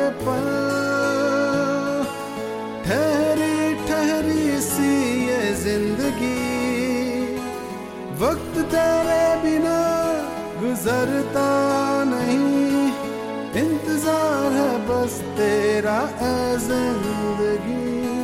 ये पल, ठहरी ठहरी सी ये जिंदगी, वक्त तेरे बिना गुजरता नहीं, इंतजार है बस तेरा ऐ जिंदगी।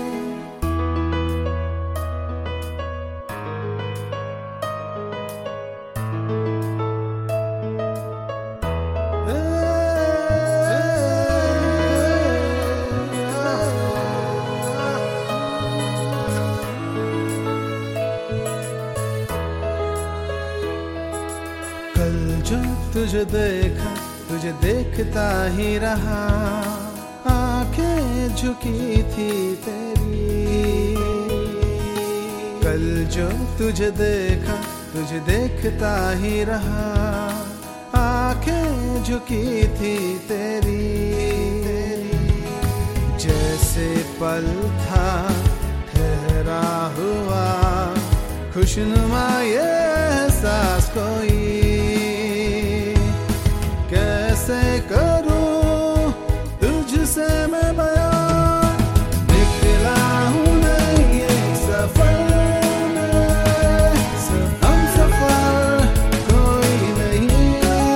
कल जो तुझे देखा, तुझे देखता ही रहा, आंखें झुकी थी तेरी। कल जो तुझे देखा, तुझे देखता ही रहा, आंखें झुकी थी तेरी। जैसे पल था ठहरा हुआ, खुशनुमा ये एहसास कोई, कैसे करूं तुझसे मैं बयां, निकला हूं मैं ये सफर में, हम सफर कोई नहीं,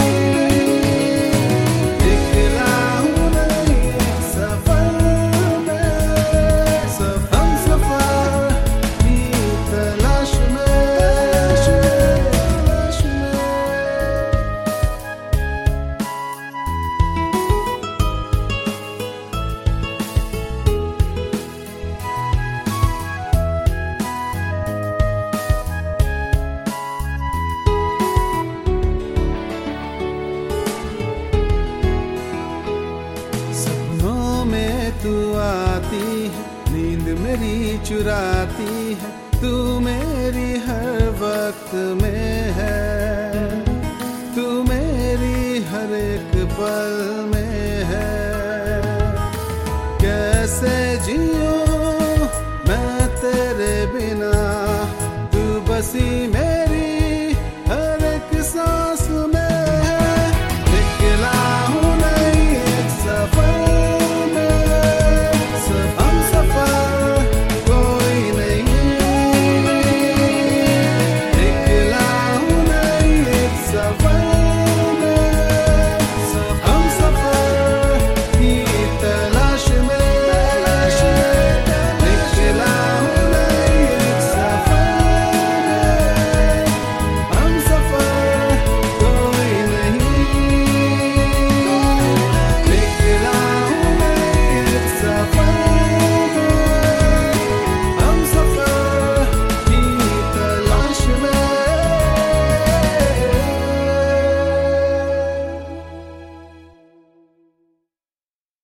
निकला हूं मैं ये सफर में, हम सफर की तलाश में। तू आती है, नींद मेरी चुराती है, तू मेरी हर वक्त में है।